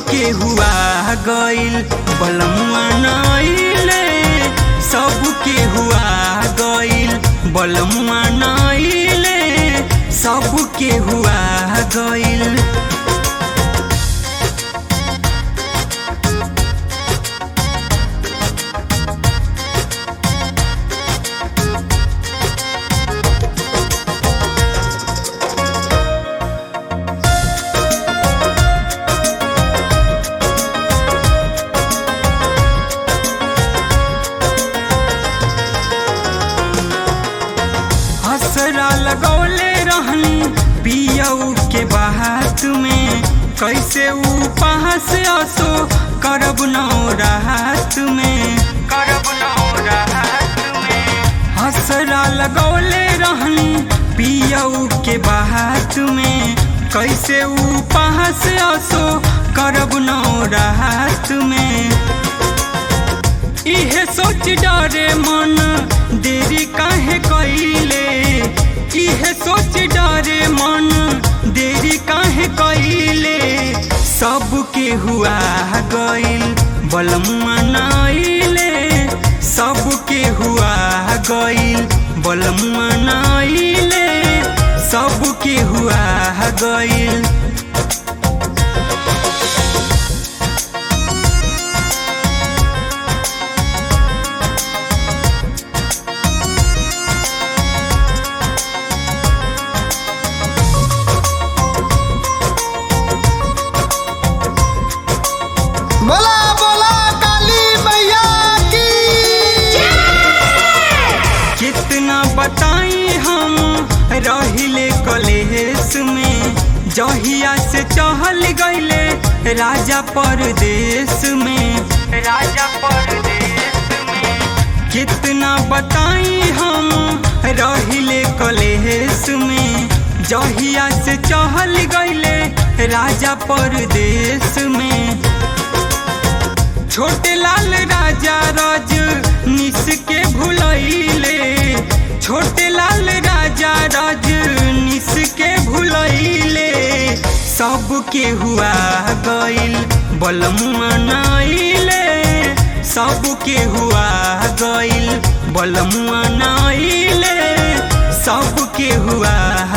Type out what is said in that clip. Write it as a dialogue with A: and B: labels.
A: के हुआ गइल बलमुआ नइले, सब के हुआ गइल बलमुआ नइले, सब के हुआ गइल। हसरा लगौले रहनी पियऊ के बात में, कैसे उपहास असो करब नौ रात में, करब नौ रात में। हसरा लगौले रहनी पियऊ के बात में, कैसे उपहास असो करब नौ रात में। इहे सोच डरे मन देरी काहे कइले, इहे सोच डरे मन देरी काहे कइले, सब के हुआ गइल बलमुआ नइले, सब के हुआ गइल बलमुआ नइले, सब के हुआ गइल।
B: बोला बोला काली मैया की।
A: कितना बताई हम रहिले कलेस में, जहिया से चहल गइले राजा परदेश में, राजा परदेश में। कितना बताई हम रहिले कलेस में, जहिया से चहल गइले राजा परदेश में। छोटे लाल राजा राज निस के भुलैले, छोटे लाल राजा राज निस के भुलैले, सब के हुआ गइल बलमुआ नइले, सब के हुआ गइल बलमुआ नइले, सब के हुआ